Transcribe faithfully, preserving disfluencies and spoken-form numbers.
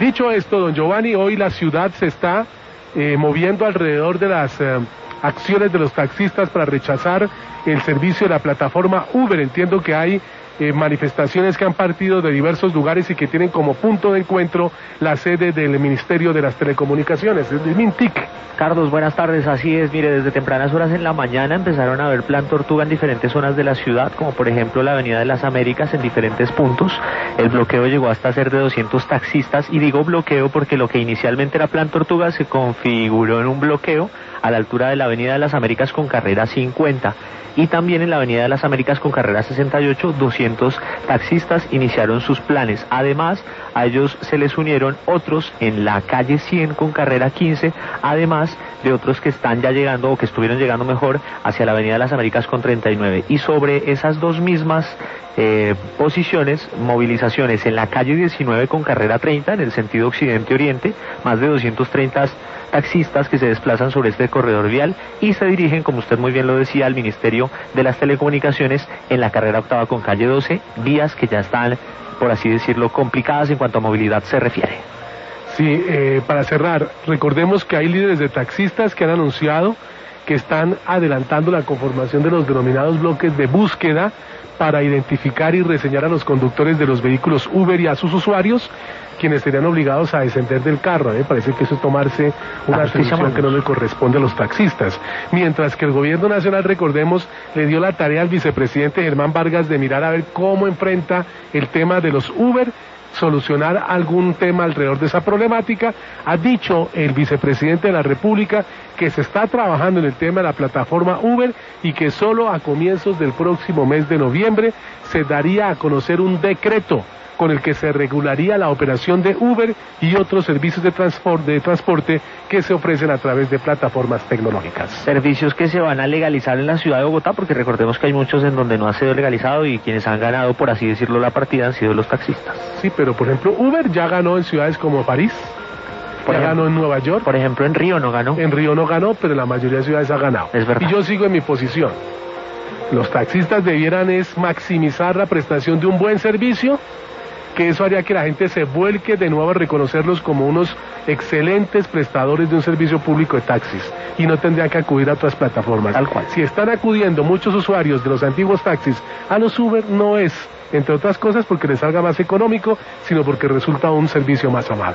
Dicho esto, don Giovanni, hoy la ciudad se está eh, moviendo alrededor de las eh, acciones de los taxistas para rechazar el servicio de la plataforma Uber. Entiendo que hay eh, manifestaciones que han partido de diversos lugares y que tienen como punto de encuentro la sede del Ministerio de las Telecomunicaciones, el MINTIC. Carlos, buenas tardes, así es, mire, desde tempranas horas en la mañana empezaron a haber plan tortuga en diferentes zonas de la ciudad, como por ejemplo la Avenida de las Américas en diferentes puntos. El bloqueo llegó hasta ser de doscientos taxistas, y digo bloqueo porque lo que inicialmente era plan tortuga se configuró en un bloqueo a la altura de la Avenida de las Américas con carrera cincuenta, y también en la Avenida de las Américas con carrera sesenta y ocho, doscientos taxistas iniciaron sus planes. Además, a ellos se les unieron otros en la calle cien con carrera quince, además de otros que están ya llegando, o que estuvieron llegando mejor, hacia la Avenida de las Américas con treinta y nueve. Y sobre esas dos mismas eh, posiciones, movilizaciones en la calle diecinueve con carrera treinta, en el sentido occidente-oriente, más de doscientos treinta taxistas que se desplazan sobre este corredor vial y se dirigen, como usted muy bien lo decía, al Ministerio de las Telecomunicaciones en la carrera octava con calle doce, vías que ya están, por así decirlo, complicadas en cuanto a movilidad se refiere. Sí, eh, para cerrar, recordemos que hay líderes de taxistas que han anunciado que están adelantando la conformación de los denominados bloques de búsqueda para identificar y reseñar a los conductores de los vehículos Uber y a sus usuarios, quienes serían obligados a descender del carro. Me parece que eso es tomarse una decisión que no le corresponde a los taxistas. Mientras que el gobierno nacional, recordemos, le dio la tarea al vicepresidente Germán Vargas de mirar a ver cómo enfrenta el tema de los Uber, solucionar algún tema alrededor de esa problemática. Ha dicho el vicepresidente de la República que se está trabajando en el tema de la plataforma Uber y que solo a comienzos del próximo mes de noviembre se daría a conocer un decreto con el que se regularía la operación de Uber y otros servicios de transporte, de transporte que se ofrecen a través de plataformas tecnológicas. Servicios que se van a legalizar en la ciudad de Bogotá, porque recordemos que hay muchos en donde no ha sido legalizado y quienes han ganado, por así decirlo, la partida han sido los taxistas. Sí, pero por ejemplo, Uber ya ganó en ciudades como París, por ya ejemplo, ganó en Nueva York. Por ejemplo, en Río no ganó. En Río no ganó, pero en la mayoría de ciudades ha ganado. Es verdad. Y yo sigo en mi posición. Los taxistas debieran es maximizar la prestación de un buen servicio, que eso haría que la gente se vuelque de nuevo a reconocerlos como unos excelentes prestadores de un servicio público de taxis, y no tendrían que acudir a otras plataformas. Tal cual. Si están acudiendo muchos usuarios de los antiguos taxis a los Uber, no es, entre otras cosas, porque les salga más económico, sino porque resulta un servicio más amable.